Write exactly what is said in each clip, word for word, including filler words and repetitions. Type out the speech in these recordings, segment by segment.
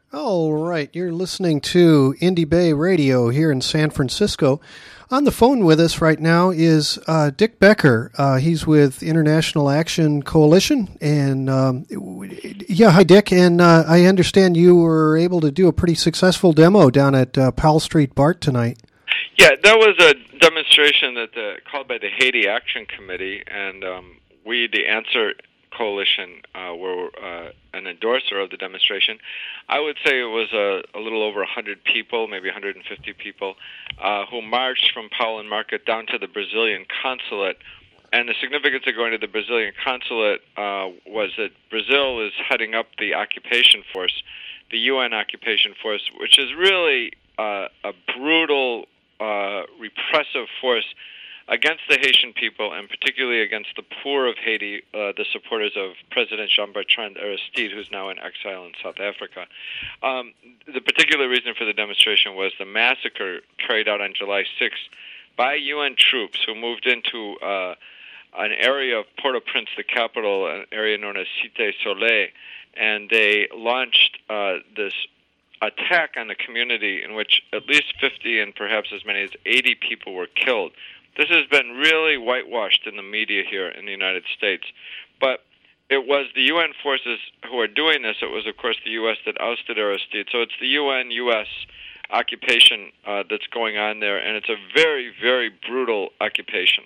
All right, you're listening to Indie Bay Radio here in San Francisco. On the phone with us right now is uh, Dick Becker. Uh, he's with International Action Coalition. And um, yeah, hi, Dick. And uh, I understand you were able to do a pretty successful demo down at uh, Powell Street BART tonight. Yeah, that was a demonstration that the, called by the Haiti Action Committee, and um, we, the Answer Coalition, uh, were uh, an endorser of the demonstration. I would say it was a, a little over one hundred people, maybe one hundred fifty people, uh, who marched from Powell and Market down to the Brazilian consulate. And the significance of going to the Brazilian consulate uh, was that Brazil is heading up the occupation force, the U N occupation force, which is really uh, a brutal, uh, repressive force against the Haitian people, and particularly against the poor of Haiti, uh, the supporters of President Jean-Bertrand Aristide, who's now in exile in South Africa. Um, the particular reason for the demonstration was the massacre carried out on July sixth by U N troops who moved into uh, an area of Port-au-Prince, the capital, an area known as Cité Soleil, and they launched uh, this attack on the community in which at least fifty and perhaps as many as eighty people were killed. This has been really whitewashed in the media here in the United States. But it was the U N forces who are doing this. It was, of course, the U S that ousted Aristide. So it's the U N U S occupation uh, that's going on there, and it's a very, very brutal occupation.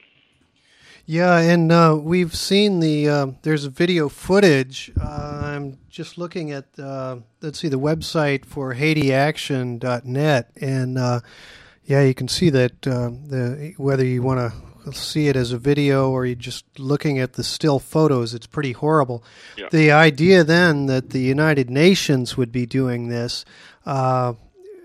Yeah, and uh, we've seen the, uh, there's video footage. Uh, I'm just looking at, uh, let's see, the website for Haiti Action dot net, and uh, yeah, you can see that uh, the whether you want to see it as a video or you're just looking at the still photos, it's pretty horrible. Yeah. The idea then that the United Nations would be doing this, uh,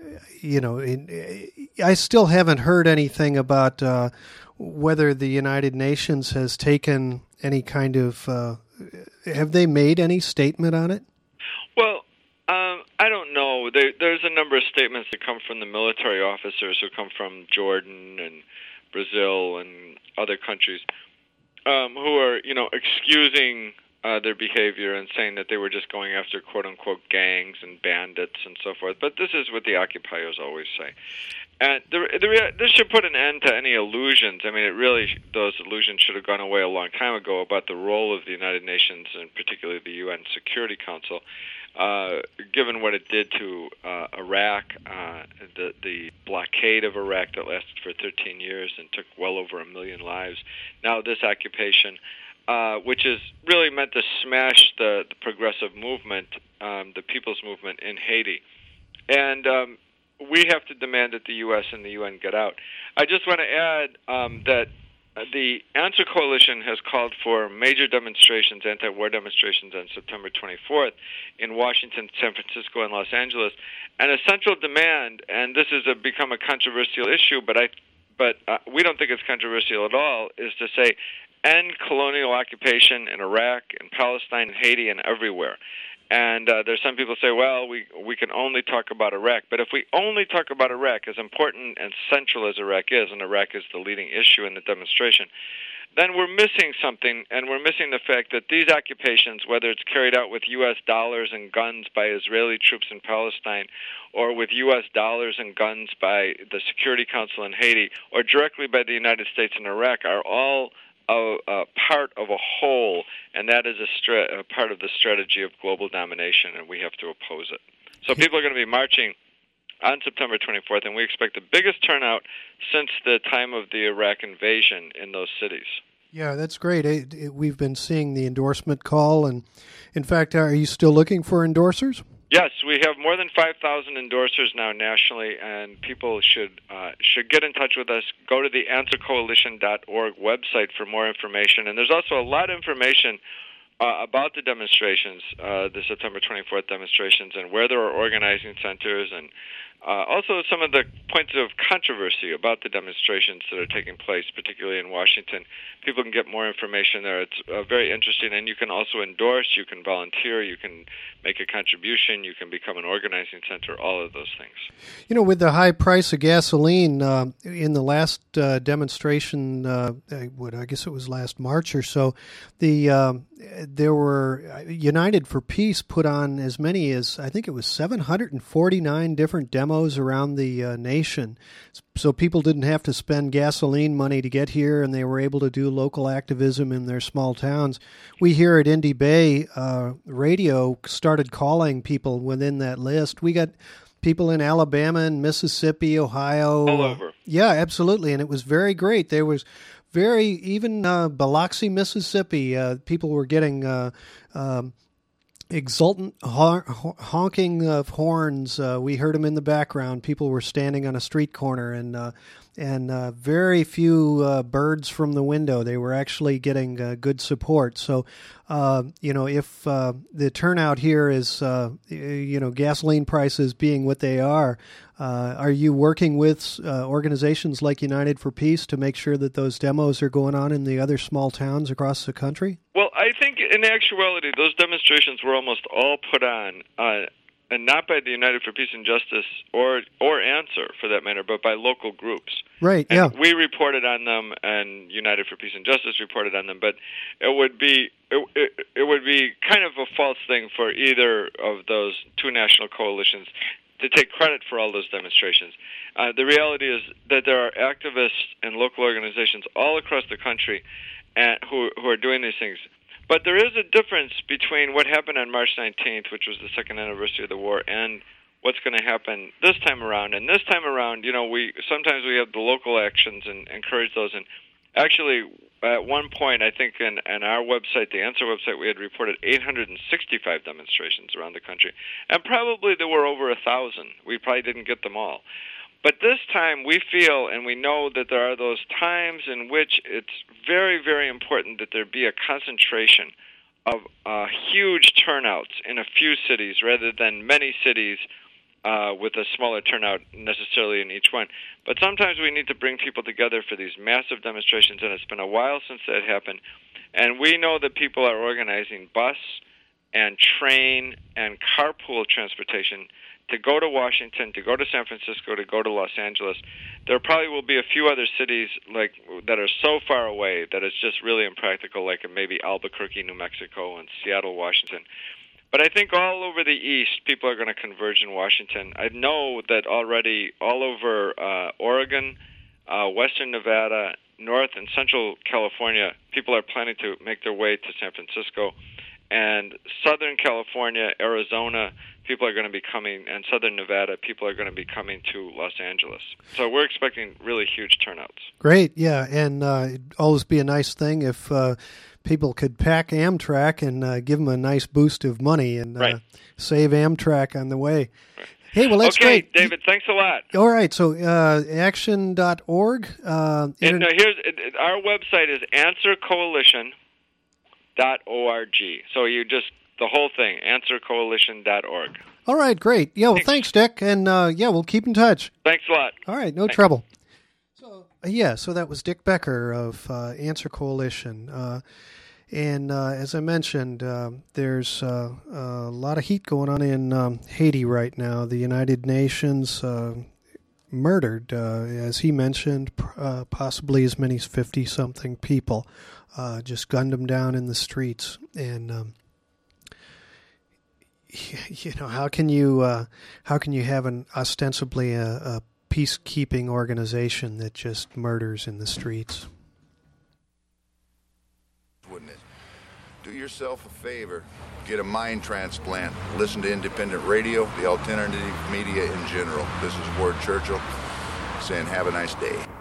you know, it, I still haven't heard anything about uh, whether the United Nations has taken any kind of, uh, have they made any statement on it? Well, Um, I don't know. There, there's a number of statements that come from the military officers who come from Jordan and Brazil and other countries um, who are, you know, excusing uh, their behavior and saying that they were just going after quote-unquote gangs and bandits and so forth. But this is what the occupiers always say. And the, the, this should put an end to any illusions. I mean, it really, those illusions should have gone away a long time ago about the role of the United Nations and particularly the U N Security Council. Uh, given what it did to uh, Iraq, uh, the, the blockade of Iraq that lasted for thirteen years and took well over a million lives. Now this occupation, uh, which is really meant to smash the, the progressive movement, um, the people's movement in Haiti. And um, we have to demand that the U S and the U N get out. I just want to add um, that the Answer Coalition has called for major demonstrations, anti-war demonstrations, on September twenty-fourth in Washington, San Francisco, and Los Angeles. And a central demand, and this has become a controversial issue, but I, but uh, we don't think it's controversial at all, is to say end colonial occupation in Iraq, in Palestine, in Haiti, and everywhere. And uh, there's some people say, well, we we can only talk about Iraq. But if we only talk about Iraq, as important and central as Iraq is, and Iraq is the leading issue in the demonstration, then we're missing something, and we're missing the fact that these occupations, whether it's carried out with U S dollars and guns by Israeli troops in Palestine, or with U S dollars and guns by the Security Council in Haiti, or directly by the United States in Iraq, are all A, a part of a whole, and that is a, stra- a part of the strategy of global domination, and we have to oppose it. So people are going to be marching on September twenty-fourth, and we expect the biggest turnout since the time of the Iraq invasion in those cities. Yeah, that's great. It, it, we've been seeing the endorsement call, and in fact, are you still looking for endorsers? Yes, we have more than five thousand endorsers now nationally, and people should uh, should get in touch with us. Go to the answer coalition dot org website for more information. And there's also a lot of information uh, about the demonstrations, uh, the September twenty-fourth demonstrations, and where there are organizing centers, and uh, also some of the points of controversy about the demonstrations that are taking place, particularly in Washington. People can get more information there. It's uh, very interesting, and you can also endorse, you can volunteer, you can make a contribution, you can become an organizing center, all of those things. You know, with the high price of gasoline, uh, in the last uh, demonstration, uh, what, I guess it was last March or so, the um, there were United for Peace put on as many as, I think it was seven hundred forty-nine different demos around the uh, nation. So people didn't have to spend gasoline money to get here, and they were able to do local activism in their small towns. We here at Indy Bay uh, Radio started calling people within that list. We got people in Alabama and Mississippi, Ohio. All over. Yeah, absolutely. And it was very great. There was very, even uh, Biloxi, Mississippi, uh, people were getting uh, um, exultant hon- honking of horns. Uh, we heard them in the background. People were standing on a street corner, and uh, and uh, very few uh, birds from the window. They were actually getting uh, good support. So, uh, you know, if uh, the turnout here is, uh, you know, gasoline prices being what they are, uh, are you working with uh, organizations like United for Peace to make sure that those demos are going on in the other small towns across the country? Well, I think in actuality, those demonstrations were almost all put on, uh, and not by the United for Peace and Justice or or Answer, for that matter, but by local groups. Right, and yeah. We reported on them, and United for Peace and Justice reported on them, but it would be it, it, it would be kind of a false thing for either of those two national coalitions to take credit for all those demonstrations. Uh, the reality is that there are activists and local organizations all across the country and, who who are doing these things. But there is a difference between what happened on March nineteenth, which was the second anniversary of the war, and what's going to happen this time around. And this time around, you know, we sometimes we have the local actions and encourage those. And actually, at one point, I think in, in our website, the Answer website, we had reported eight hundred sixty-five demonstrations around the country. And probably there were over a thousand. We probably didn't get them all. But this time we feel and we know that there are those times in which it's very, very important that there be a concentration of uh, huge turnouts in a few cities rather than many cities uh, with a smaller turnout necessarily in each one. But sometimes we need to bring people together for these massive demonstrations, and it's been a while since that happened. And we know that people are organizing bus and train and carpool transportation to go to Washington, to go to San Francisco, to go to Los Angeles. There probably will be a few other cities like that are so far away that it's just really impractical, like maybe Albuquerque, New Mexico, and Seattle, Washington. But I think all over the East, people are going to converge in Washington. I know that already all over uh, Oregon, uh, Western Nevada, North and Central California, people are planning to make their way to San Francisco. And Southern California, Arizona, people are going to be coming, and Southern Nevada, people are going to be coming to Los Angeles. So we're expecting really huge turnouts. Great, yeah, and uh, it'd always be a nice thing if uh, people could pack Amtrak and uh, give them a nice boost of money and uh, right. save Amtrak on the way. Right. Hey, well, that's okay, great. David, thanks a lot. All right, so uh, action dot org. Uh, and uh, here's it, it, our website is answer coalition dot org. So you just, the whole thing, answer coalition dot org. All right, great. Yeah, well, thanks, thanks Dick, and uh, yeah, we'll keep in touch. Thanks a lot. All right, no thanks. trouble. So uh, yeah, so that was Dick Becker of uh, Answer Coalition. Uh, and uh, as I mentioned, uh, there's uh, a lot of heat going on in um, Haiti right now. The United Nations uh, murdered, uh, as he mentioned, uh, possibly as many as fifty-something people, uh, just gunned them down in the streets. And, um, you know, how can you uh, how can you have an ostensibly a, a peacekeeping organization that just murders in the streets? Wouldn't it? Do yourself a favor. Get a mind transplant. Listen to independent radio, the alternative media in general. This is Ward Churchill saying have a nice day.